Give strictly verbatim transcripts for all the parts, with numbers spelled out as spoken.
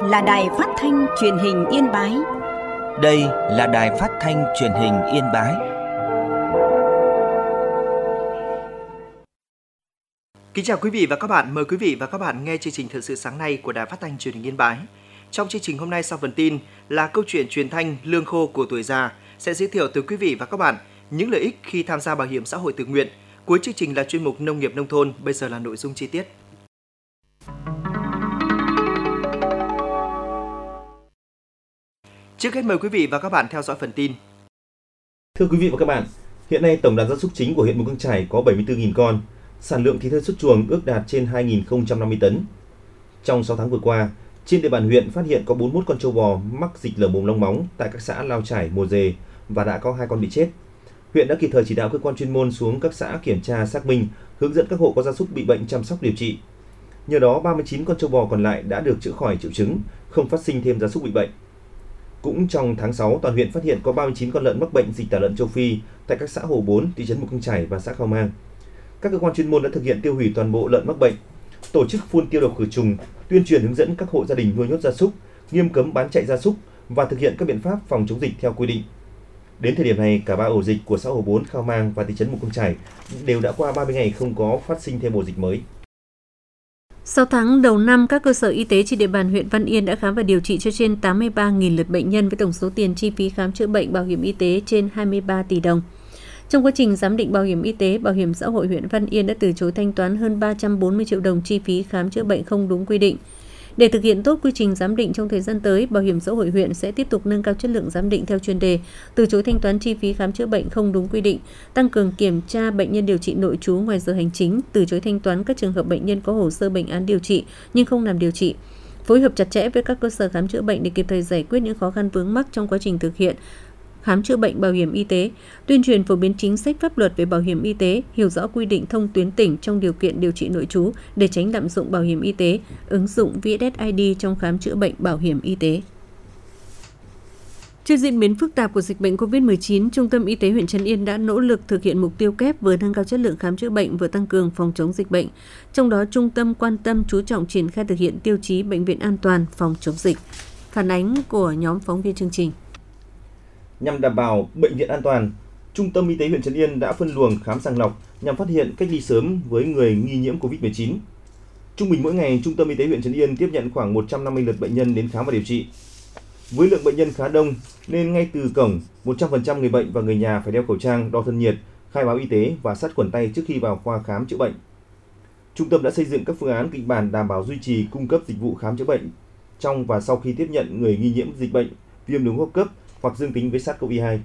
là Đài Phát thanh Truyền hình Yên Bái. Đây là Đài Phát thanh Truyền hình Yên Bái. Kính chào quý vị và các bạn, mời quý vị và các bạn nghe chương trình Thời sự sáng nay của Đài Phát thanh Truyền hình Yên Bái. Trong chương trình hôm nay sau phần tin là câu chuyện truyền thanh lương khô của tuổi già sẽ giới thiệu tới quý vị và các bạn những lợi ích khi tham gia bảo hiểm xã hội tự nguyện. Cuối chương trình là chuyên mục nông nghiệp nông thôn, bây giờ là nội dung chi tiết. Trước hết mời quý vị và các bạn theo dõi phần tin. Thưa quý vị và các bạn, hiện nay tổng đàn gia súc chính của huyện Mù Căng Chải có bảy mươi tư nghìn con, sản lượng thịt hơi xuất chuồng ước đạt trên hai nghìn không trăm năm mươi tấn. Trong sáu tháng vừa qua, trên địa bàn huyện phát hiện có bốn mươi mốt con trâu bò mắc dịch lở mồm long móng tại các xã Lao Chải, Mồ Dề và đã có hai con bị chết. Huyện đã kịp thời chỉ đạo cơ quan chuyên môn xuống các xã kiểm tra, xác minh, hướng dẫn các hộ có gia súc bị bệnh chăm sóc điều trị. Nhờ đó, ba mươi chín con trâu bò còn lại đã được chữa khỏi triệu chứng, không phát sinh thêm gia súc bị bệnh. Cũng trong tháng sáu, toàn huyện phát hiện có ba mươi chín con lợn mắc bệnh dịch tả lợn châu Phi tại các xã Hồ Bốn, thị trấn Mù Căng Chải và xã Khao Mang. Các cơ quan chuyên môn đã thực hiện tiêu hủy toàn bộ lợn mắc bệnh, tổ chức phun tiêu độc khử trùng, tuyên truyền hướng dẫn các hộ gia đình nuôi nhốt gia súc, nghiêm cấm bán chạy gia súc và thực hiện các biện pháp phòng chống dịch theo quy định. Đến thời điểm này, cả ba ổ dịch của xã Hồ Bốn, Khao Mang và thị trấn Mù Căng Chải đều đã qua ba mươi ngày không có phát sinh thêm ổ dịch mới. Sau tháng đầu năm, các cơ sở y tế trên địa bàn huyện Văn Yên đã khám và điều trị cho trên tám mươi ba nghìn lượt bệnh nhân với tổng số tiền chi phí khám chữa bệnh bảo hiểm y tế trên hai mươi ba tỷ đồng. Trong quá trình giám định bảo hiểm y tế, Bảo hiểm xã hội huyện Văn Yên đã từ chối thanh toán hơn ba trăm bốn mươi triệu đồng chi phí khám chữa bệnh không đúng quy định. Để thực hiện tốt quy trình giám định trong thời gian tới, Bảo hiểm xã hội huyện sẽ tiếp tục nâng cao chất lượng giám định theo chuyên đề, từ chối thanh toán chi phí khám chữa bệnh không đúng quy định, tăng cường kiểm tra bệnh nhân điều trị nội trú ngoài giờ hành chính, từ chối thanh toán các trường hợp bệnh nhân có hồ sơ bệnh án điều trị nhưng không làm điều trị. Phối hợp chặt chẽ với các cơ sở khám chữa bệnh để kịp thời giải quyết những khó khăn vướng mắc trong quá trình thực hiện khám chữa bệnh bảo hiểm y tế, tuyên truyền phổ biến chính sách pháp luật về bảo hiểm y tế, hiểu rõ quy định thông tuyến tỉnh trong điều kiện điều trị nội trú để tránh lạm dụng bảo hiểm y tế, ứng dụng vê ét ét i đê trong khám chữa bệnh bảo hiểm y tế. Trước diễn biến phức tạp của dịch bệnh cô vít mười chín, Trung tâm Y tế huyện Trấn Yên đã nỗ lực thực hiện mục tiêu kép vừa nâng cao chất lượng khám chữa bệnh vừa tăng cường phòng chống dịch bệnh. Trong đó, trung tâm quan tâm chú trọng triển khai thực hiện tiêu chí bệnh viện an toàn phòng chống dịch. Phản ánh của nhóm phóng viên chương trình. Nhằm đảm bảo bệnh viện an toàn, Trung tâm Y tế huyện Trấn Yên đã phân luồng khám sàng lọc nhằm phát hiện cách ly sớm với người nghi nhiễm cô vít mười chín. Trung bình mỗi ngày, Trung tâm Y tế huyện Trấn Yên tiếp nhận khoảng một trăm năm mươi lượt bệnh nhân đến khám và điều trị. Với lượng bệnh nhân khá đông nên ngay từ cổng, một trăm phần trăm người bệnh và người nhà phải đeo khẩu trang, đo thân nhiệt, khai báo y tế và sát khuẩn tay trước khi vào khoa khám chữa bệnh. Trung tâm đã xây dựng các phương án kịch bản đảm bảo duy trì cung cấp dịch vụ khám chữa bệnh trong và sau khi tiếp nhận người nghi nhiễm dịch bệnh viêm đường hô hấp cấp hoặc dương tính với SARS-xê o vê hai.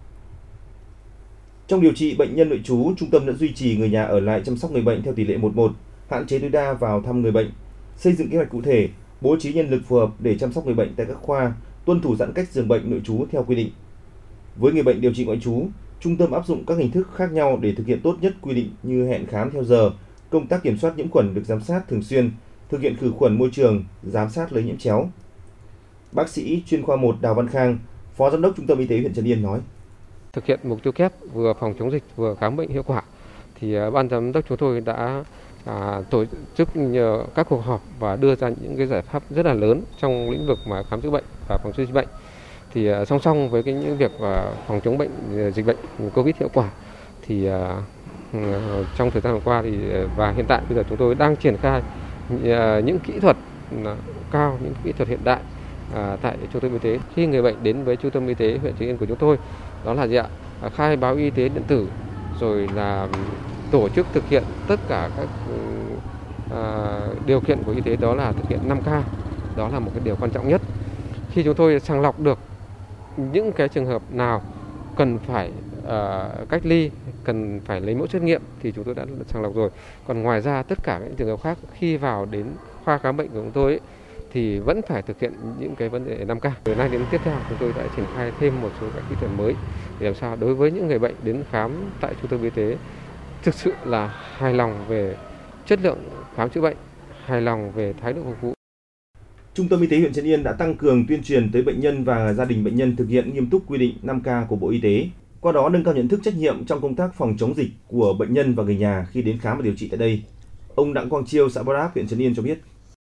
Trong điều trị bệnh nhân nội trú, trung tâm đã duy trì người nhà ở lại chăm sóc người bệnh theo tỷ lệ một một, hạn chế tối đa vào thăm người bệnh, xây dựng kế hoạch cụ thể, bố trí nhân lực phù hợp để chăm sóc người bệnh tại các khoa, tuân thủ giãn cách giường bệnh nội trú theo quy định. Với người bệnh điều trị ngoại trú, trung tâm áp dụng các hình thức khác nhau để thực hiện tốt nhất quy định như hẹn khám theo giờ, công tác kiểm soát nhiễm khuẩn được giám sát thường xuyên, thực hiện khử khuẩn môi trường, giám sát lây nhiễm chéo. Bác sĩ chuyên khoa một Đào Văn Khang, Phó Giám đốc Trung tâm Y tế huyện Trấn Yên nói: Thực hiện mục tiêu kép vừa phòng chống dịch vừa khám bệnh hiệu quả, thì ban giám đốc chúng tôi đã à, tổ chức các cuộc họp và đưa ra những cái giải pháp rất là lớn trong lĩnh vực mà khám chữa bệnh và phòng chống dịch bệnh. Thì à, song song với cái những việc à, phòng chống bệnh dịch bệnh Covid hiệu quả, thì à, trong thời gian vừa qua thì và hiện tại bây giờ chúng tôi đang triển khai à, những kỹ thuật à, cao, những kỹ thuật hiện đại À, tại trung tâm y tế. Khi người bệnh đến với trung tâm y tế huyện Trấn Yên của chúng tôi, đó là gì ạ? À, khai báo y tế điện tử, rồi là tổ chức thực hiện tất cả các à, điều kiện của y tế, đó là thực hiện năm K. Đó là một cái điều quan trọng nhất. Khi chúng tôi sàng lọc được những cái trường hợp nào cần phải à, cách ly, cần phải lấy mẫu xét nghiệm thì chúng tôi đã sàng lọc rồi. Còn ngoài ra tất cả những trường hợp khác khi vào đến khoa khám bệnh của chúng tôi ấy, thì vẫn phải thực hiện những cái vấn đề năm K. Từ nay đến tiếp theo chúng tôi đã triển khai thêm một số các kỹ thuật mới để làm sao đối với những người bệnh đến khám tại trung tâm y tế thực sự là hài lòng về chất lượng khám chữa bệnh, hài lòng về thái độ phục vụ. Trung tâm Y tế huyện Trấn Yên đã tăng cường tuyên truyền tới bệnh nhân và gia đình bệnh nhân thực hiện nghiêm túc quy định năm K của Bộ Y tế, qua đó nâng cao nhận thức trách nhiệm trong công tác phòng chống dịch của bệnh nhân và người nhà khi đến khám và điều trị tại đây. Ông Đặng Quang Chiêu, xã Bá Đáp, huyện Trấn Yên cho biết.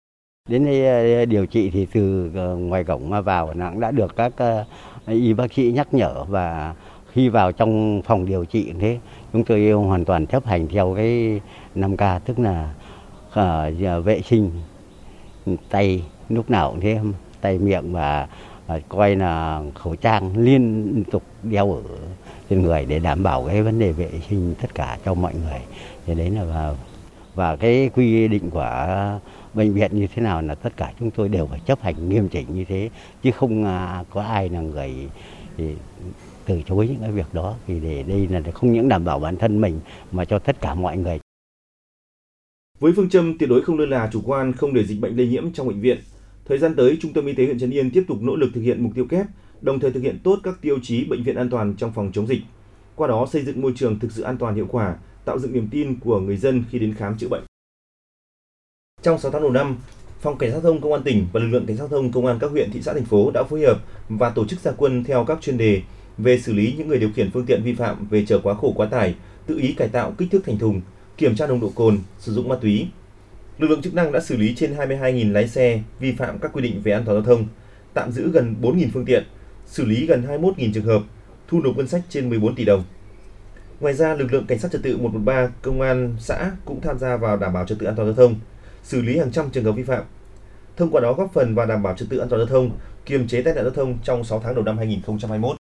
Đến đây điều trị thì từ ngoài cổng mà vào nó cũng đã được các y bác sĩ nhắc nhở, và khi vào trong phòng điều trị thế chúng tôi hoàn toàn chấp hành theo cái năm K, tức là uh, vệ sinh tay lúc nào cũng thế, tay miệng, và uh, coi là khẩu trang liên tục đeo ở trên người để đảm bảo cái vấn đề vệ sinh tất cả cho mọi người. Thì đấy là và, và cái quy định của bệnh viện như thế nào là tất cả chúng tôi đều phải chấp hành nghiêm chỉnh như thế, chứ không uh, có ai là người thì từ chối những cái việc đó, vì để đây là không những đảm bảo bản thân mình mà cho tất cả mọi người. Với phương châm tuyệt đối không lơ là, chủ quan, không để dịch bệnh lây nhiễm trong bệnh viện, thời gian tới, Trung tâm Y tế huyện Trấn Yên tiếp tục nỗ lực thực hiện mục tiêu kép, đồng thời thực hiện tốt các tiêu chí bệnh viện an toàn trong phòng chống dịch. Qua đó xây dựng môi trường thực sự an toàn hiệu quả, tạo dựng niềm tin của người dân khi đến khám chữa bệnh. Trong sáu tháng đầu năm, Phòng Cảnh sát giao thông Công an tỉnh và lực lượng Cảnh sát giao thông Công an các huyện, thị xã, thành phố đã phối hợp và tổ chức ra quân theo các chuyên đề về xử lý những người điều khiển phương tiện vi phạm về chở quá khổ quá tải, tự ý cải tạo kích thước thành thùng, kiểm tra nồng độ cồn, sử dụng ma túy. Lực lượng chức năng đã xử lý trên hai mươi hai nghìn lái xe vi phạm các quy định về an toàn giao thông, tạm giữ gần bốn nghìn phương tiện, xử lý gần hai mươi mốt nghìn trường hợp, thu nộp ngân sách trên mười bốn tỷ đồng. Ngoài ra, lực lượng Cảnh sát trật tự một một ba Công an xã cũng tham gia vào đảm bảo trật tự an toàn giao thông, xử lý hàng trăm trường hợp vi phạm. Thông qua đó góp phần vào đảm bảo trật tự an toàn giao thông, kiềm chế tai nạn giao thông trong sáu tháng đầu năm hai nghìn không trăm hai mươi mốt.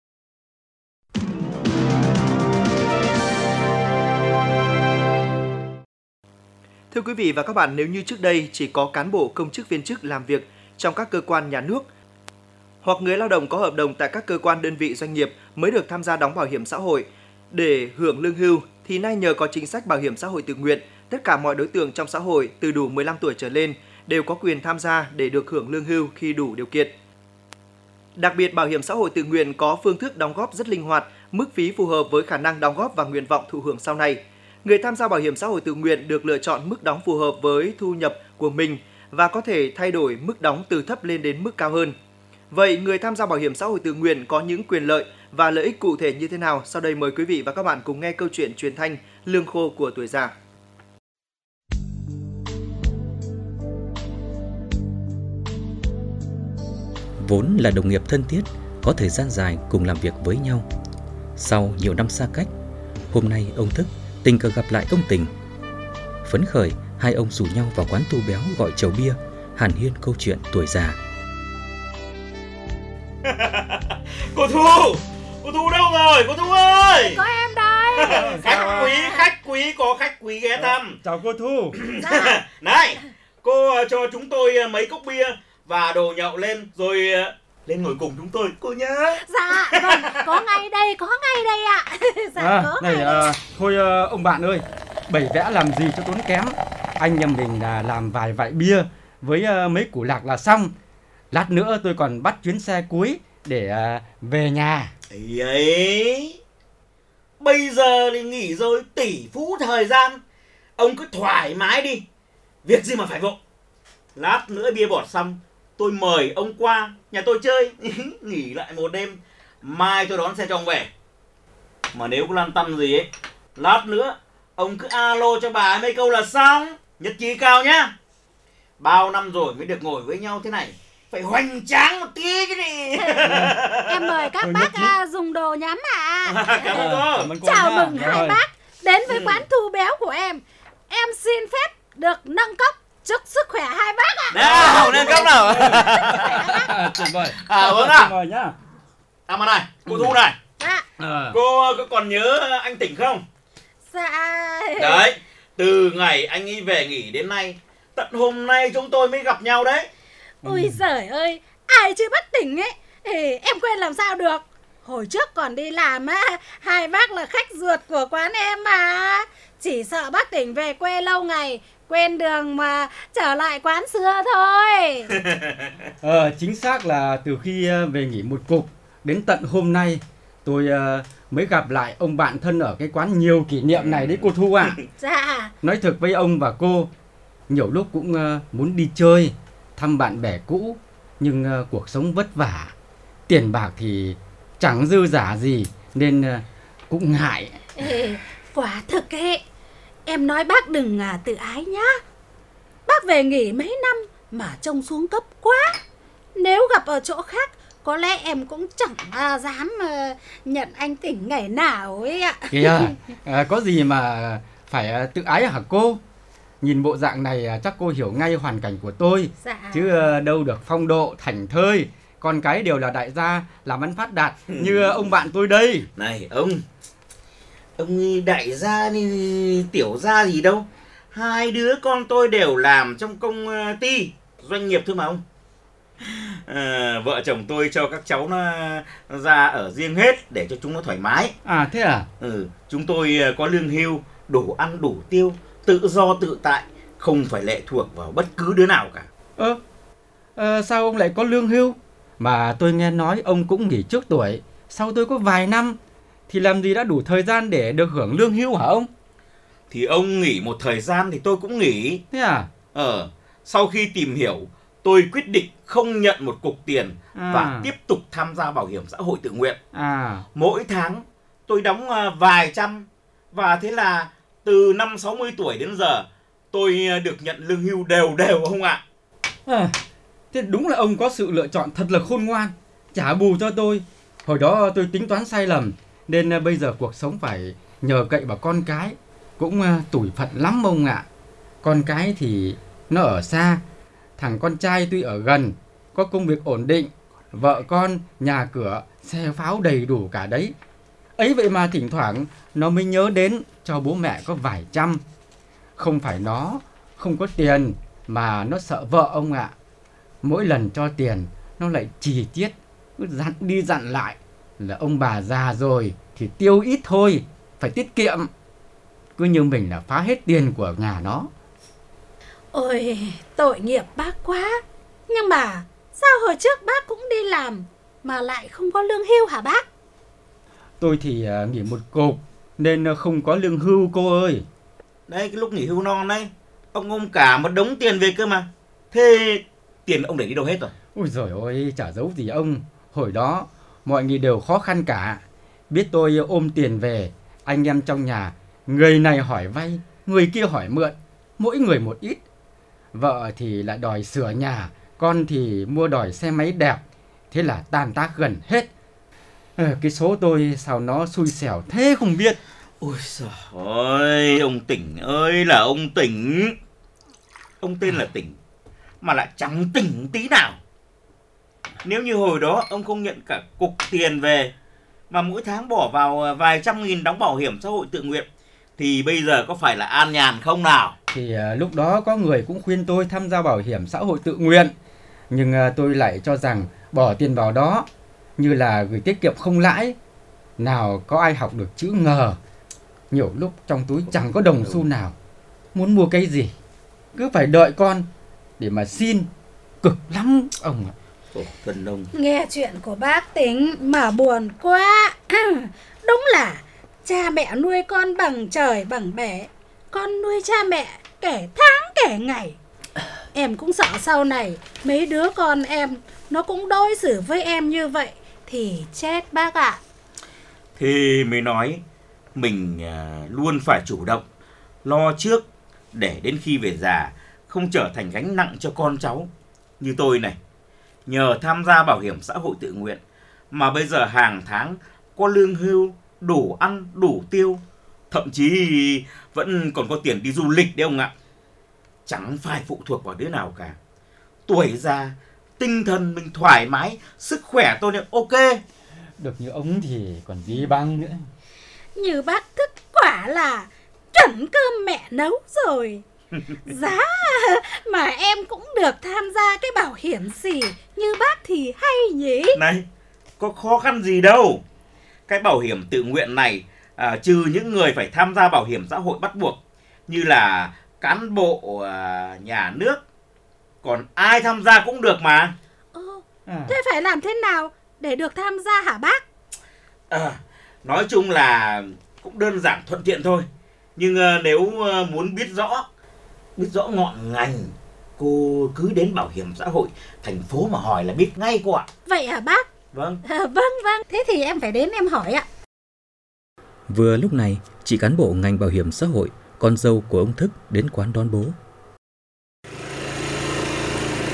Thưa quý vị và các bạn, nếu như trước đây chỉ có cán bộ công chức viên chức làm việc trong các cơ quan nhà nước hoặc người lao động có hợp đồng tại các cơ quan đơn vị doanh nghiệp mới được tham gia đóng bảo hiểm xã hội để hưởng lương hưu, thì nay nhờ có chính sách bảo hiểm xã hội tự nguyện, tất cả mọi đối tượng trong xã hội từ đủ mười lăm tuổi trở lên đều có quyền tham gia để được hưởng lương hưu khi đủ điều kiện. Đặc biệt, bảo hiểm xã hội tự nguyện có phương thức đóng góp rất linh hoạt, mức phí phù hợp với khả năng đóng góp và nguyện vọng thụ hưởng sau này. Người tham gia bảo hiểm xã hội tự nguyện được lựa chọn mức đóng phù hợp với thu nhập của mình và có thể thay đổi mức đóng từ thấp lên đến mức cao hơn. Vậy, người tham gia bảo hiểm xã hội tự nguyện có những quyền lợi và lợi ích cụ thể như thế nào? Sau đây mời quý vị và các bạn cùng nghe câu chuyện truyền thanh Lương khô của tuổi già. Vốn là đồng nghiệp thân thiết, có thời gian dài cùng làm việc với nhau. Sau nhiều năm xa cách, hôm nay ông Thức tình cờ gặp lại ông Tình. Phấn khởi, hai ông rủ nhau vào quán Tu Béo gọi chầu bia, hàn huyên câu chuyện tuổi già. Cô Thu! Cô Thu đâu rồi? Cô Thu ơi! Có em đây! Khách quý, khách quý, có khách quý ghé thăm. Chào cô Thu. Dạ. Này, cô cho chúng tôi mấy cốc bia và đồ nhậu lên rồi lên ngồi cùng chúng tôi, cô nhá. Dạ, vâng, có ngay đây, có ngay đây ạ. Dạ, à, có này, ngay đây. À, thôi à, ông bạn ơi, bày vẽ làm gì cho tốn kém. Anh em mình là làm vài vại bia với à, mấy củ lạc là xong. Lát nữa tôi còn bắt chuyến xe cuối để à, về nhà. Ấy ấy, bây giờ thì nghỉ rồi, tỷ phú thời gian. Ông cứ thoải mái đi, việc gì mà phải vội. Lát nữa bia bọt xong, tôi mời ông qua nhà tôi chơi. Nghỉ lại một đêm, mai tôi đón xe cho ông về. Mà nếu có lăn tăn gì ấy, lát nữa ông cứ alo cho bà ấy mấy câu là xong. Nhất trí cao nhá. Bao năm rồi mới được ngồi với nhau thế này, phải hoành tráng một tí chứ đi. Em mời các Tôi bác nhất à, dùng đồ nhắm ạ. À, cảm ơn cô. Cảm ơn cô Chào nha. mừng hai Rồi. bác đến với Ừ. quán Tu Béo của em. Em xin phép được nâng cốc chúc sức khỏe hai bác ạ. Nào, lên cốc nào. À, tuyệt vời. À, vâng Tuyệt ạ. vời nhá. À mà này, cô Thu này, Dạ. À. cô có còn nhớ anh Tỉnh không? Dạ. Đấy, từ ngày anh ấy về nghỉ đến nay, tận hôm nay chúng tôi mới gặp nhau đấy. Ôi giời ơi, ai chưa bắt tỉnh ấy thì em quên làm sao được. Hồi trước còn đi làm á, hai bác là khách ruột của quán em mà. Chỉ sợ bác tỉnh về quê lâu ngày, quên đường mà trở lại quán xưa thôi. Ờ, chính xác là từ khi ờ, về nghỉ một cục đến tận hôm nay tôi ờ, mới gặp lại ông bạn thân ở cái quán nhiều kỷ niệm này đấy cô Thu ạ. Dạ. Nói thực với ông và cô, nhiều lúc cũng ờ, muốn đi chơi, thăm bạn bè cũ, nhưng ờ, cuộc sống vất vả, tiền bạc thì chẳng dư giả gì nên ờ, cũng ngại. Ê, quả thực ấy, em nói bác đừng à, tự ái nhá. Bác về nghỉ mấy năm mà trông xuống cấp quá. Nếu gặp ở chỗ khác, có lẽ em cũng chẳng à, dám à, nhận anh Tỉnh ngày nào ấy ạ. Kìa, à, có gì mà phải à, tự ái hả cô? Nhìn bộ dạng này à, chắc cô hiểu ngay hoàn cảnh của tôi. Dạ. Chứ à, đâu được phong độ, thảnh thơi. Con cái đều là đại gia, làm ăn phát đạt như ông bạn tôi đây. Này ông, ông đại gia thì tiểu gia gì đâu. Hai đứa con tôi đều làm trong công ty, doanh nghiệp thôi mà ông. À, vợ chồng tôi cho các cháu nó ra ở riêng hết để cho chúng nó thoải mái. À thế à? Ừ, chúng tôi có lương hưu, đủ ăn đủ tiêu, tự do tự tại, không phải lệ thuộc vào bất cứ đứa nào cả. Ơ, à, sao ông lại có lương hưu? Mà tôi nghe nói ông cũng nghỉ trước tuổi, sau tôi có vài năm, thì làm gì đã đủ thời gian để được hưởng lương hưu hả ông? Thì ông nghỉ một thời gian thì tôi cũng nghỉ. Thế à? Ờ, sau khi tìm hiểu, tôi quyết định không nhận một cục tiền à. và tiếp tục tham gia bảo hiểm xã hội tự nguyện. À. Mỗi tháng tôi đóng vài trăm, và thế là từ năm sáu mươi tuổi đến giờ tôi được nhận lương hưu đều đều ông ạ. À, thế đúng là ông có sự lựa chọn thật là khôn ngoan, trả bù cho tôi. Hồi đó tôi tính toán sai lầm, nên bây giờ cuộc sống phải nhờ cậy vào con cái. Cũng tủi phận lắm ông ạ. Con cái thì nó ở xa, thằng con trai tuy ở gần, có công việc ổn định, vợ con, nhà cửa, xe pháo đầy đủ cả đấy. Ấy vậy mà thỉnh thoảng nó mới nhớ đến cho bố mẹ có vài trăm. Không phải nó không có tiền, mà nó sợ vợ ông ạ. Mỗi lần cho tiền nó lại chi tiết, cứ dặn đi dặn lại là ông bà già rồi thì tiêu ít thôi, phải tiết kiệm. Cứ như mình là phá hết tiền của nhà nó. Ôi, tội nghiệp bác quá. Nhưng mà sao hồi trước bác cũng đi làm mà lại không có lương hưu hả bác? Tôi thì nghỉ một cục nên không có lương hưu cô ơi. Đây, cái lúc nghỉ hưu non đấy, ông ôm cả một đống tiền về cơ mà. Thế tiền ông để đi đâu hết rồi? Ôi giời ơi, chả giấu gì ông. Hồi đó mọi người đều khó khăn cả. Biết tôi ôm tiền về, anh em trong nhà, người này hỏi vay, người kia hỏi mượn, mỗi người một ít. Vợ thì lại đòi sửa nhà, con thì mua đòi xe máy đẹp. Thế là tan tác gần hết. à, Cái số tôi sao nó xui xẻo thế không biết. Ôi giời ơi, ông Tỉnh ơi là ông Tỉnh. Ông tên là Tỉnh mà lại chẳng tỉnh tí nào. Nếu như hồi đó ông không nhận cả cục tiền về, mà mỗi tháng bỏ vào vài trăm nghìn đóng bảo hiểm xã hội tự nguyện, thì bây giờ có phải là an nhàn không nào? Thì uh, lúc đó có người cũng khuyên tôi tham gia bảo hiểm xã hội tự nguyện. Nhưng uh, tôi lại cho rằng bỏ tiền vào đó như là gửi tiết kiệm không lãi. Nào có ai học được chữ ngờ. Nhiều lúc trong túi chẳng có đồng xu nào. Muốn mua cái gì cứ phải đợi con để mà xin. Cực lắm ông ạ. Ồ, thân ông. Nghe chuyện của bác Tính mà buồn quá. Đúng là cha mẹ nuôi con bằng trời bằng bể, con nuôi cha mẹ kể tháng kể ngày. Em cũng sợ sau này mấy đứa con em nó cũng đối xử với em như vậy thì chết bác ạ. Thì mới nói mình luôn phải chủ động, lo trước để đến khi về già không trở thành gánh nặng cho con cháu. Như tôi này, nhờ tham gia bảo hiểm xã hội tự nguyện mà bây giờ hàng tháng có lương hưu, đủ ăn, đủ tiêu, thậm chí vẫn còn có tiền đi du lịch đấy ông ạ. Chẳng phải phụ thuộc vào đứa nào cả. Tuổi già, tinh thần mình thoải mái, sức khỏe tôi là ok. Được như ông thì còn gì bằng nữa. Như bác thức quả là chuẩn cơm mẹ nấu rồi. Giá mà em cũng được tham gia cái bảo hiểm gì như bác thì hay nhỉ. Này, có khó khăn gì đâu. Cái bảo hiểm tự nguyện này à, trừ những người phải tham gia bảo hiểm xã hội bắt buộc như là cán bộ à, nhà nước, còn ai tham gia cũng được mà. Ờ, à. Thế phải làm thế nào để được tham gia hả bác? À, nói chung là cũng đơn giản thuận tiện thôi. Nhưng à, nếu à, muốn biết rõ Biết rõ ngọn ngành, cô cứ đến bảo hiểm xã hội thành phố mà hỏi là biết ngay cô ạ. Vậy hả bác? Vâng. À, vâng vâng, thế thì em phải đến em hỏi ạ. Vừa lúc này, chị cán bộ ngành bảo hiểm xã hội, con dâu của ông Thức đến quán đón bố.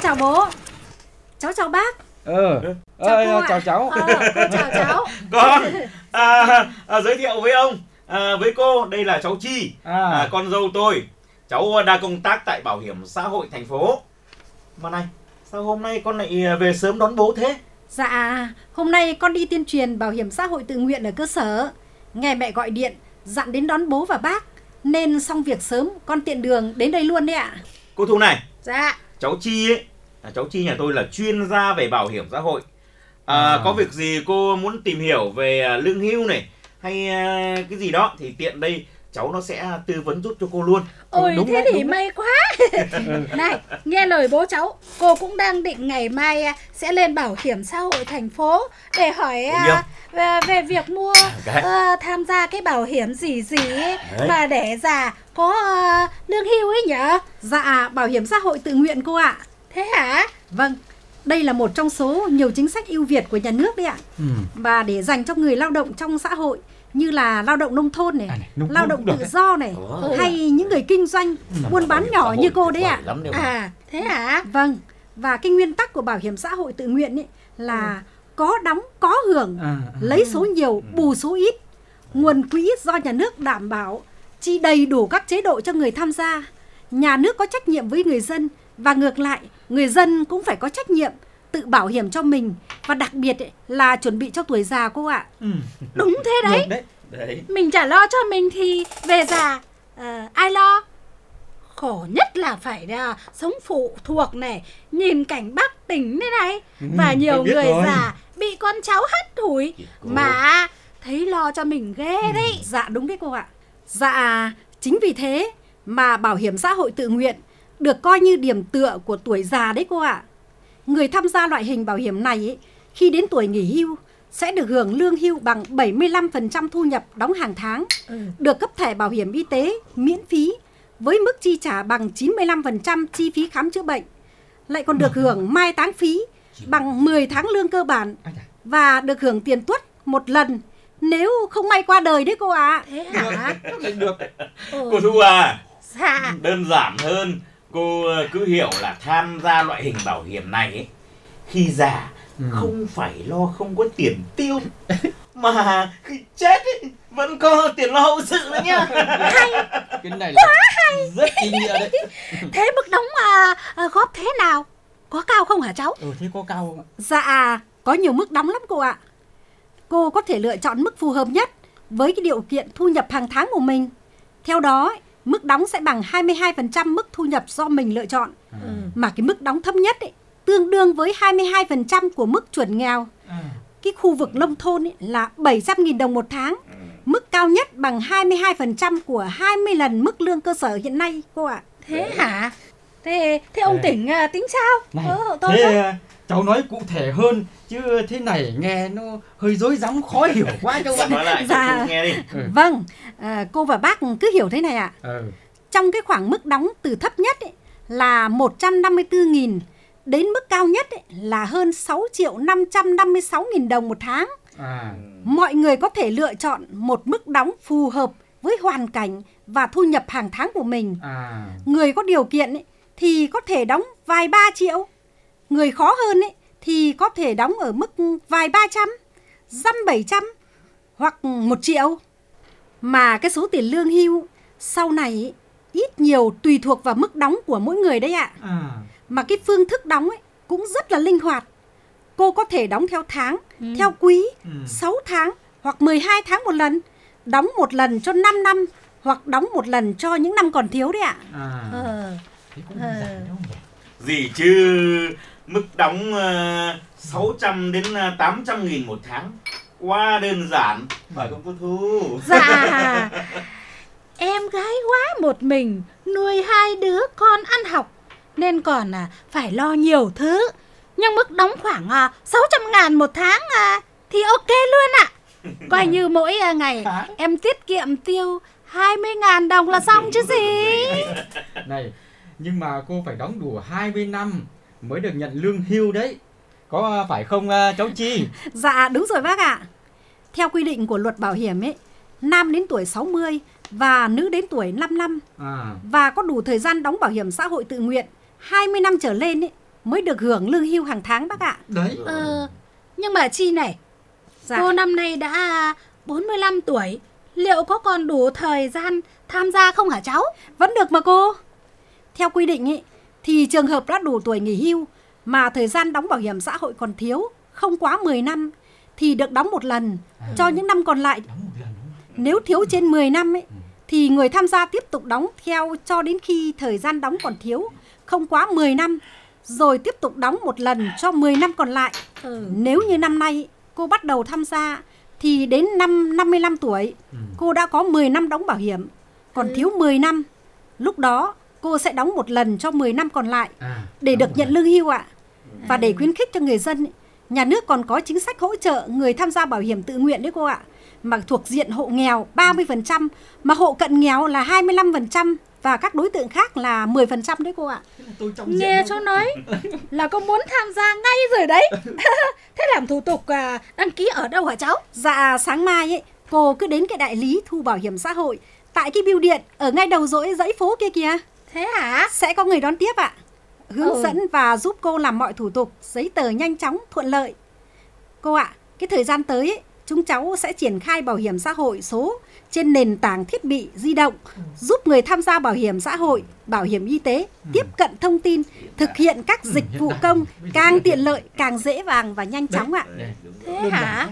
chào bố. Cháu chào bác. Ờ, Chào ờ, cô ạ. chào cháu. Ờ, cô chào cháu. Con à, à, giới thiệu với ông, à, với cô, đây là cháu Chi, À. à, con dâu tôi. Cháu đang công tác tại Bảo hiểm xã hội thành phố. Mà này, sao hôm nay con lại về sớm đón bố thế? Dạ, hôm nay con đi tuyên truyền bảo hiểm xã hội tự nguyện ở cơ sở. Nghe mẹ gọi điện, dặn đến đón bố và bác. Nên xong việc sớm, con tiện đường đến đây luôn đấy ạ. Cô Thu này, Dạ. cháu Chi ấy, à, cháu Chi nhà tôi là chuyên gia về bảo hiểm xã hội. À, À. Có việc gì cô muốn tìm hiểu về à, lương hưu này hay à, cái gì đó thì tiện đây cháu nó sẽ tư vấn giúp cho cô luôn. Ôi đúng thế đấy, thì đúng may quá. Này, nghe lời bố cháu, cô cũng đang định ngày mai à, sẽ lên bảo hiểm xã hội thành phố để hỏi Ủa nhiều? à, về, về việc mua cái. à, tham gia cái bảo hiểm gì gì ấy, Đấy. mà để già có à, lương hưu ấy nhở? Dạ, bảo hiểm xã hội tự nguyện cô ạ. Thế hả? Vâng, đây là một trong số nhiều chính sách ưu việt của nhà nước đấy ạ. Ừ. Và để dành cho người lao động trong xã hội như là lao động nông thôn này, À này, nông lao thôn động cũng được tự đấy. do này, Ồ. hay những người kinh doanh, buôn bán nhỏ như cô đấy ạ. Lắm đấy mà. À, thế hả? Vâng, và cái nguyên tắc của bảo hiểm xã hội tự nguyện ấy là có đóng, có hưởng, À, à. lấy số nhiều, bù số ít. Nguồn quỹ do nhà nước đảm bảo, chi đầy đủ các chế độ cho người tham gia. Nhà nước có trách nhiệm với người dân và ngược lại, người dân cũng phải có trách nhiệm tự bảo hiểm cho mình và đặc biệt ấy, là chuẩn bị cho tuổi già cô ạ. Ừ. Đúng thế đấy. Được đấy. Đấy. Mình chả lo cho mình thì về già ờ, ai lo? Khổ nhất là phải à, sống phụ thuộc này, nhìn cảnh bác tỉnh thế này. Ừ, Và tôi nhiều biết người rồi. già bị con cháu hắt hủi Cô. mà thấy lo cho mình ghê đấy. Dạ đúng đấy cô ạ. Dạ chính vì thế mà bảo hiểm xã hội tự nguyện được coi như điểm tựa của tuổi già đấy cô ạ. Người tham gia loại hình bảo hiểm này ấy, khi đến tuổi nghỉ hưu sẽ được hưởng lương hưu bằng bảy mươi lăm phần trăm thu nhập đóng hàng tháng, ừ. được cấp thẻ bảo hiểm y tế miễn phí với mức chi trả bằng chín mươi lăm phần trăm chi phí khám chữa bệnh, lại còn được hưởng mai táng phí bằng mười tháng lương cơ bản và được hưởng tiền tuất một lần nếu không may qua đời đấy cô ạ. À. Thế hả? Được. Cô Thu à, Dạ. đơn giản hơn, cô cứ hiểu là tham gia loại hình bảo hiểm này ấy, khi già Ừ. không phải lo không có tiền tiêu mà khi chết ấy, vẫn có tiền lo hậu sự nữa nhá. Hay. Cái này là rất ý nghĩa đấy. Thế mức đóng à, à, góp thế nào? Có cao không hả cháu? Ừ, thế có cao không ạ? Dạ, có nhiều mức đóng lắm cô ạ. Cô có thể lựa chọn mức phù hợp nhất với cái điều kiện thu nhập hàng tháng của mình. Theo đó, mức đóng sẽ bằng hai mươi hai phần trăm mức thu nhập do mình lựa chọn. Ừ. Mà cái mức đóng thấp nhất ấy, tương đương với hai mươi hai phần trăm của mức chuẩn nghèo. À. Cái khu vực nông thôn ấy là bảy trăm nghìn đồng một tháng. Mức cao nhất bằng hai mươi hai phần trăm của hai mươi lần mức lương cơ sở hiện nay cô ạ. Thế hả? Thế, thế ông Đây. tỉnh à, tính sao? Này, Ờ, tôi thế không? à, cháu nói cụ thể hơn chứ thế này nghe nó hơi rối rắm khó hiểu quá cháu ạ. Nói lại cho Dạ. cô nghe đi. Ừ. Vâng, à, cô và bác cứ hiểu thế này ạ. Ừ. Trong cái khoảng mức đóng từ thấp nhất ấy, là một trăm năm mươi tư nghìn đến mức cao nhất ấy, là hơn sáu triệu năm trăm năm mươi sáu nghìn đồng một tháng. À. Mọi người có thể lựa chọn một mức đóng phù hợp với hoàn cảnh và thu nhập hàng tháng của mình. À. Người có điều kiện ấy, thì có thể đóng vài ba triệu. Người khó hơn ấy, thì có thể đóng ở mức vài ba trăm, dăm bảy trăm hoặc một triệu. Mà cái số tiền lương hưu sau này ấy, ít nhiều tùy thuộc vào mức đóng của mỗi người đấy ạ. À. Mà cái phương thức đóng ấy cũng rất là linh hoạt. Cô có thể đóng theo tháng, Ừ. theo quý, Ừ. sáu tháng hoặc mười hai tháng một lần. Đóng một lần cho năm năm hoặc đóng một lần cho những năm còn thiếu đấy ạ. À. Ờ. Thế cũng đơn giản đâu nhỉ? Gì chứ mức đóng uh, sáu trăm đến tám trăm nghìn một tháng quá đơn giản. Phải không cô Thu? Dạ. Em gái quá một mình, nuôi hai đứa con ăn học nên còn à, phải lo nhiều thứ. Nhưng mức đóng khoảng à, sáu trăm ngàn một tháng à, thì ok luôn ạ. Coi như mỗi à, ngày em tiết kiệm tiêu hai mươi ngàn đồng là xong chứ gì. Này, nhưng mà cô phải đóng đủ hai mươi năm mới được nhận lương hưu đấy. Có phải không uh, cháu Chi? Dạ đúng rồi bác ạ. Theo quy định của luật bảo hiểm ấy, nam đến tuổi sáu mươi và nữ đến tuổi năm mươi lăm À. và có đủ thời gian đóng bảo hiểm xã hội tự nguyện hai mươi năm trở lên ấy, mới được hưởng lương hưu hàng tháng bác ạ. Đấy. Ờ, nhưng mà Chi này, Dạ. cô năm nay đã bốn mươi lăm tuổi, liệu có còn đủ thời gian tham gia không hả cháu? Vẫn được mà cô. Theo quy định ý, thì trường hợp đã đủ tuổi nghỉ hưu mà thời gian đóng bảo hiểm xã hội còn thiếu, không quá mười năm thì được đóng một lần cho những năm còn lại. Nếu thiếu trên mười năm ấy, thì người tham gia tiếp tục đóng theo cho đến khi thời gian đóng còn thiếu, không quá mười năm, rồi tiếp tục đóng một lần cho mười năm còn lại. Ừ. Nếu như năm nay cô bắt đầu tham gia thì đến năm năm mươi lăm tuổi cô đã có mười năm đóng bảo hiểm, còn thiếu mười năm. Lúc đó cô sẽ đóng một lần cho mười năm còn lại để được nhận lương hưu ạ. Và để khuyến khích cho người dân, nhà nước còn có chính sách hỗ trợ người tham gia bảo hiểm tự nguyện đấy cô ạ. Mà thuộc diện hộ nghèo ba mươi phần trăm, mà hộ cận nghèo là hai mươi lăm phần trăm và các đối tượng khác là mười phần trăm đấy cô ạ. Nghe cháu nói là có muốn tham gia ngay rồi đấy. Thế làm thủ tục à, đăng ký ở đâu hả cháu? Dạ sáng mai ấy, cô cứ đến cái đại lý thu bảo hiểm xã hội tại cái bưu điện ở ngay đầu dãy dãy phố kia kìa. Thế hả? Sẽ có người đón tiếp ạ. Hướng Ừ. dẫn và giúp cô làm mọi thủ tục, giấy tờ nhanh chóng, thuận lợi. Cô ạ, cái thời gian tới ấy, chúng cháu sẽ triển khai bảo hiểm xã hội số trên nền tảng thiết bị di động, giúp người tham gia bảo hiểm xã hội, bảo hiểm y tế tiếp cận thông tin, thực hiện các dịch vụ công càng tiện lợi, càng dễ dàng và nhanh chóng ạ. Thế hả?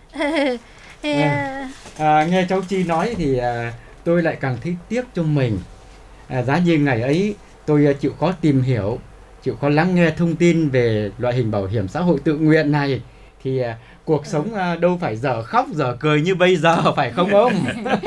Ê, À, nghe cháu Chi nói thì à, tôi lại càng thấy tiếc cho mình. À, giá như ngày ấy tôi à, chịu khó tìm hiểu, chịu khó lắng nghe thông tin về loại hình bảo hiểm xã hội tự nguyện này thì à, cuộc sống à, đâu phải giờ khóc giờ cười như bây giờ, phải không ông?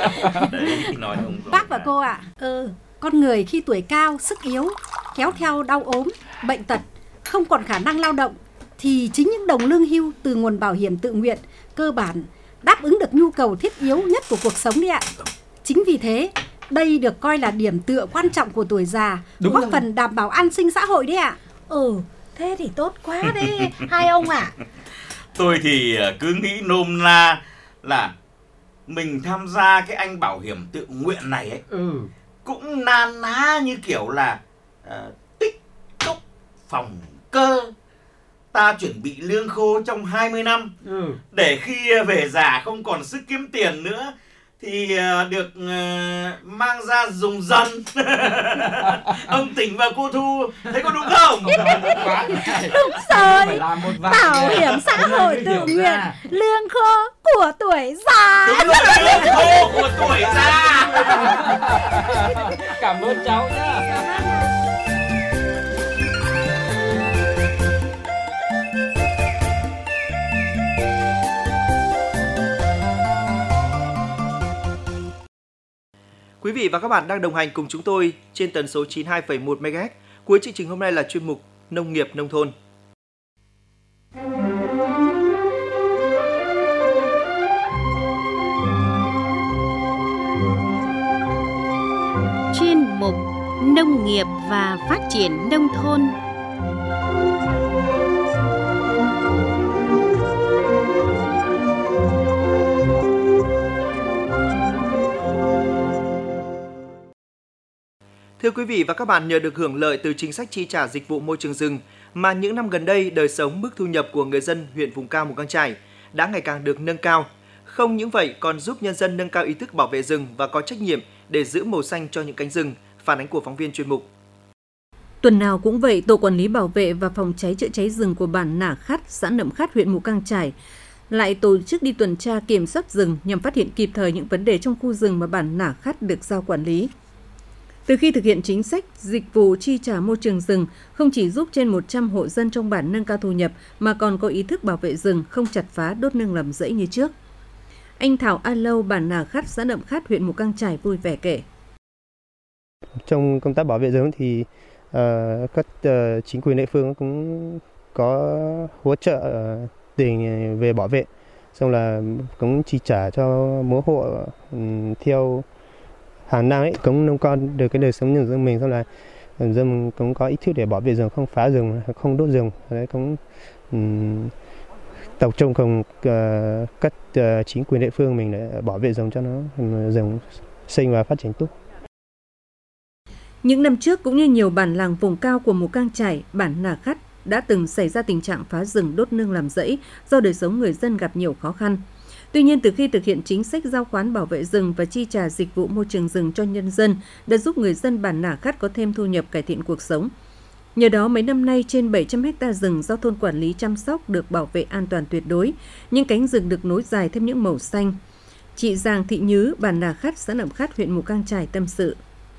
Bác và cô ạ, ừ, con người khi tuổi cao, sức yếu, kéo theo đau ốm, bệnh tật, không còn khả năng lao động, thì chính những đồng lương hưu từ nguồn bảo hiểm tự nguyện cơ bản đáp ứng được nhu cầu thiết yếu nhất của cuộc sống đấy ạ. Chính vì thế, đây được coi là điểm tựa quan trọng của tuổi già, Đúng góp rồi. phần đảm bảo an sinh xã hội đấy ạ. Ừ, thế thì tốt quá đấy, hai ông ạ. Tôi thì cứ nghĩ nôm na là mình tham gia cái anh bảo hiểm tự nguyện này ấy, ừ. cũng na ná như kiểu là uh, tích cốc phòng cơ. Ta chuẩn bị lương khô trong hai mươi năm, ừ. để khi về già không còn sức kiếm tiền nữa thì uh, được uh, mang ra dùng dần. Ông Tỉnh và cô Thu thấy có đúng không? Đúng rồi, bảo hiểm xã hội tự nguyện, lương khô của tuổi già. Đúng rồi, lương khô của tuổi già. Cảm ơn cháu nhá. Quý vị và các bạn đang đồng hành cùng chúng tôi trên tần số chín mươi hai phẩy một mê ga héc. Cuối chương trình hôm nay là chuyên mục Nông nghiệp nông thôn. Chuyên mục Nông nghiệp và phát triển nông thôn. Thưa quý vị và các bạn, nhờ được hưởng lợi từ chính sách chi trả dịch vụ môi trường rừng mà những năm gần đây đời sống mức thu nhập của người dân huyện vùng cao Mù Cang Chải đã ngày càng được nâng cao. Không những vậy còn giúp nhân dân nâng cao ý thức bảo vệ rừng và có trách nhiệm để giữ màu xanh cho những cánh rừng. Phản ánh của phóng viên chuyên mục. Tuần nào cũng vậy, Tổ Quản lý Bảo vệ và Phòng cháy chữa cháy rừng của bản Nà Khắt, xã Nậm Khắt, huyện Mù Cang Chải lại tổ chức đi tuần tra kiểm soát rừng nhằm phát hiện kịp thời những vấn đề trong khu rừng mà bản Nà Khắt được giao quản lý. Từ khi thực hiện chính sách dịch vụ chi trả môi trường rừng, không chỉ giúp trên một trăm hộ dân trong bản nâng cao thu nhập mà còn có ý thức bảo vệ rừng, không chặt phá đốt nương làm rẫy như trước. Anh Thảo A Lâu, bản Nà Khắt, xã Nậm Khắt, huyện Mù Cang Chải vui vẻ kể. Trong công tác bảo vệ rừng thì uh, các uh, chính quyền địa phương cũng có hỗ trợ uh, tiền về bảo vệ, xong là cũng chi trả cho mỗi hộ um, theo hàng năm ấy, cũng nâng cao được cái đời sống nhân dân mình, xong là dân cũng có ý thức để bảo vệ rừng, không phá rừng, không đốt rừng. Đấy cũng um, tập trung cùng uh, các uh, chính quyền địa phương mình để bảo vệ rừng cho nó rừng sinh và phát triển tốt. Những năm trước cũng như nhiều bản làng vùng cao của Mù Cang Chải, bản Nà Khắt đã từng xảy ra tình trạng phá rừng đốt nương làm rẫy do đời sống người dân gặp nhiều khó khăn. Tuy nhiên, từ khi thực hiện chính sách giao khoán bảo vệ rừng và chi trả dịch vụ môi trường rừng cho nhân dân đã giúp người dân bản Nà Khắt có thêm thu nhập, cải thiện cuộc sống. Nhờ đó, mấy năm nay trên bảy trăm ha rừng do thôn quản lý chăm sóc được bảo vệ an toàn tuyệt đối, những cánh rừng được nối dài thêm những màu xanh. Chị Giàng Thị Nhứ, bản Nà Khắt, xã Nậm Khắt, huyện Mù Cang Chải tâm sự.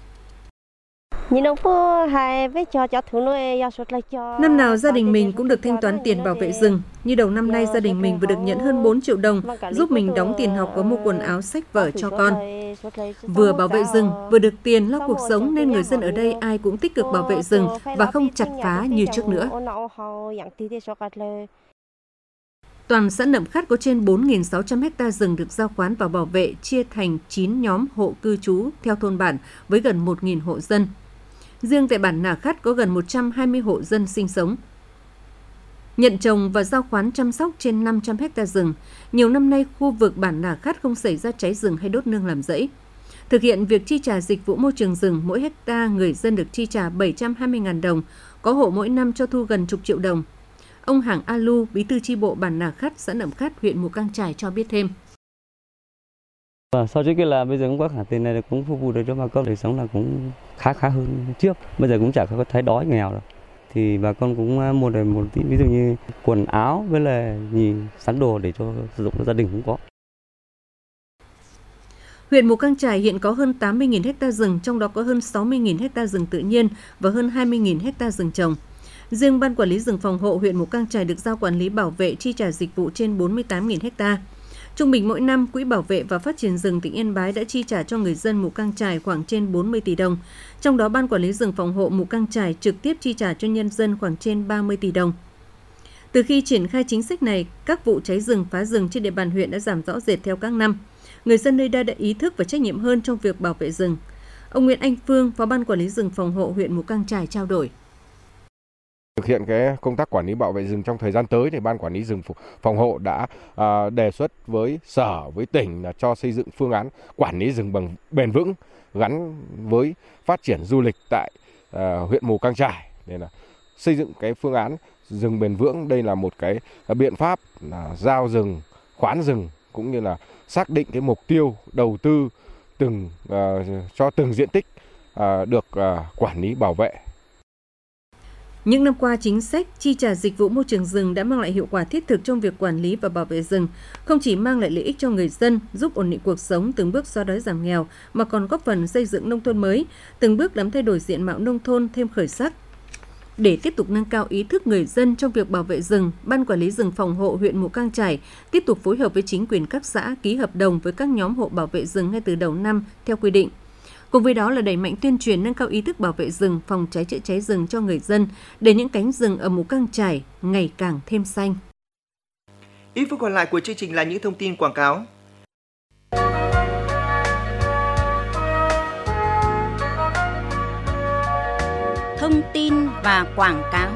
Năm nào gia đình mình cũng được thanh toán tiền bảo vệ rừng. Như đầu năm nay gia đình mình vừa được nhận hơn bốn triệu đồng giúp mình đóng tiền học và mua quần áo, sách vở cho con. Vừa bảo vệ rừng, vừa được tiền lo cuộc sống nên người dân ở đây ai cũng tích cực bảo vệ rừng và không chặt phá như trước nữa. Toàn xã Nậm Khắt có trên bốn nghìn sáu trăm ha rừng được giao khoán và bảo vệ, chia thành chín nhóm hộ cư trú theo thôn bản với gần một nghìn hộ dân. Riêng tại bản Nà Khắt có gần một trăm hai mươi hộ dân sinh sống. Nhận trồng và giao khoán chăm sóc trên năm trăm ha rừng, nhiều năm nay khu vực bản Nà Khắt không xảy ra cháy rừng hay đốt nương làm rẫy. Thực hiện việc chi trả dịch vụ môi trường rừng, mỗi hecta người dân được chi trả bảy trăm hai mươi nghìn đồng, có hộ mỗi năm cho thu gần chục triệu đồng. Ông Hàng A Lu, bí thư chi bộ bản Nà Khắt, xã Nậm Khắt, huyện Mù Cang Chải cho biết thêm. Và sau trước kia là bây giờ cũng có khoản tiền này cũng phục vụ được cho bà con đời sống là cũng khá khá hơn trước. Bây giờ cũng chả có thấy đói nghèo rồi. Thì bà con cũng mua được một tí, ví dụ như quần áo với là nhì sắm đồ để cho sử dụng cho gia đình cũng có. Huyện Mù Cang Chải hiện có hơn tám mươi nghìn ha rừng, trong đó có hơn sáu mươi nghìn ha rừng tự nhiên và hơn hai mươi nghìn ha rừng trồng. Riêng Ban Quản lý rừng phòng hộ huyện Mù Cang Chải được giao quản lý bảo vệ, chi trả dịch vụ trên bốn mươi tám nghìn ha. Trung bình mỗi năm, Quỹ Bảo vệ và Phát triển rừng tỉnh Yên Bái đã chi trả cho người dân Mù Cang Chải khoảng trên bốn mươi tỷ đồng. Trong đó, Ban Quản lý rừng phòng hộ Mù Cang Chải trực tiếp chi trả cho nhân dân khoảng trên ba mươi tỷ đồng. Từ khi triển khai chính sách này, các vụ cháy rừng, phá rừng trên địa bàn huyện đã giảm rõ rệt theo các năm. Người dân nơi đây đã ý thức và trách nhiệm hơn trong việc bảo vệ rừng. Ông Nguyễn Anh Phương, Phó Ban Quản lý rừng phòng hộ huyện Mù Cang Chải trao đổi. Thực hiện cái công tác quản lý bảo vệ rừng trong thời gian tới thì Ban Quản lý rừng phòng hộ đã à, đề xuất với Sở, với tỉnh là cho xây dựng phương án quản lý rừng bằng bền vững gắn với phát triển du lịch tại à, huyện Mù Cang Chải. Để là xây dựng cái phương án rừng bền vững, đây là một cái biện pháp là giao rừng, khoán rừng cũng như là xác định cái mục tiêu đầu tư từng à, cho từng diện tích à, được à, quản lý bảo vệ. Những năm qua, chính sách chi trả dịch vụ môi trường rừng đã mang lại hiệu quả thiết thực trong việc quản lý và bảo vệ rừng, không chỉ mang lại lợi ích cho người dân, giúp ổn định cuộc sống, từng bước xóa đói giảm nghèo, mà còn góp phần xây dựng nông thôn mới, từng bước làm thay đổi diện mạo nông thôn thêm khởi sắc. Để tiếp tục nâng cao ý thức người dân trong việc bảo vệ rừng, Ban Quản lý rừng phòng hộ huyện Mù Cang Chải tiếp tục phối hợp với chính quyền các xã ký hợp đồng với các nhóm hộ bảo vệ rừng ngay từ đầu năm theo quy định. Cùng với đó là đẩy mạnh tuyên truyền nâng cao ý thức bảo vệ rừng, phòng cháy chữa cháy rừng cho người dân để những cánh rừng ở Mù Cang Chải ngày càng thêm xanh. Ít phút còn lại của chương trình là những thông tin quảng cáo. Thông tin và quảng cáo.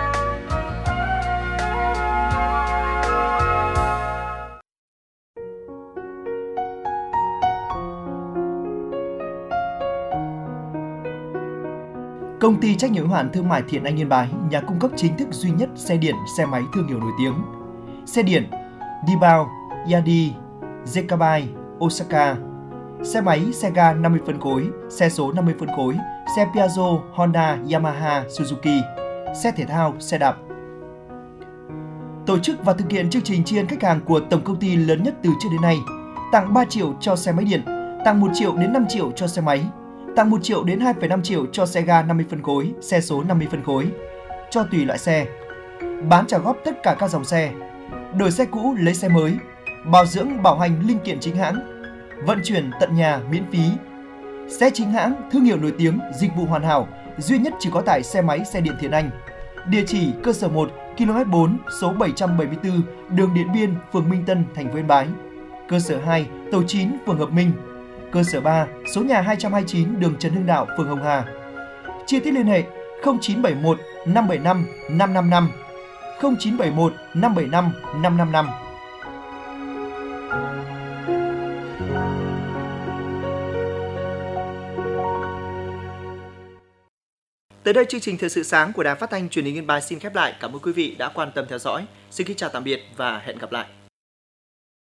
Công ty trách nhiệm hữu hạn thương mại Thiện Anh Yên Bái, nhà cung cấp chính thức duy nhất xe điện, xe máy thương hiệu nổi tiếng. Xe điện Dibao, Yadi, Zekabai, Osaka. Xe máy, xe ga năm mươi phân khối, xe số năm mươi phân khối, xe Piaggio, Honda, Yamaha, Suzuki, xe thể thao, xe đạp. Tổ chức và thực hiện chương trình tri ân khách hàng của tổng công ty lớn nhất từ trước đến nay, tặng ba triệu cho xe máy điện, tặng một triệu đến năm triệu cho xe máy, tặng một triệu đến hai phẩy năm triệu cho xe ga năm mươi phân khối, xe số năm mươi phân khối, cho tùy loại xe. Bán trả góp tất cả các dòng xe, đổi xe cũ lấy xe mới, bảo dưỡng bảo hành linh kiện chính hãng, vận chuyển tận nhà miễn phí. Xe chính hãng, thương hiệu nổi tiếng, dịch vụ hoàn hảo, duy nhất chỉ có tại xe máy xe điện Thiện Anh. Địa chỉ cơ sở một, ki lô mét bốn, số bảy trăm bảy mươi tư, đường Điện Biên, phường Minh Tân, thành phố Yên Bái. Cơ sở hai, tổ chín, phường Hợp Minh. Cơ sở ba, số nhà hai trăm hai mươi chín, đường Trần Hưng Đạo, phường Hồng Hà. Chi tiết liên hệ không chín bảy một năm bảy năm năm năm năm, không chín bảy một năm bảy năm năm năm năm. Tới đây chương trình Thời sự sáng của Đài Phát thanh Truyền hình Yên Bái xin khép lại. Cảm ơn quý vị đã quan tâm theo dõi. Xin kính chào tạm biệt và hẹn gặp lại.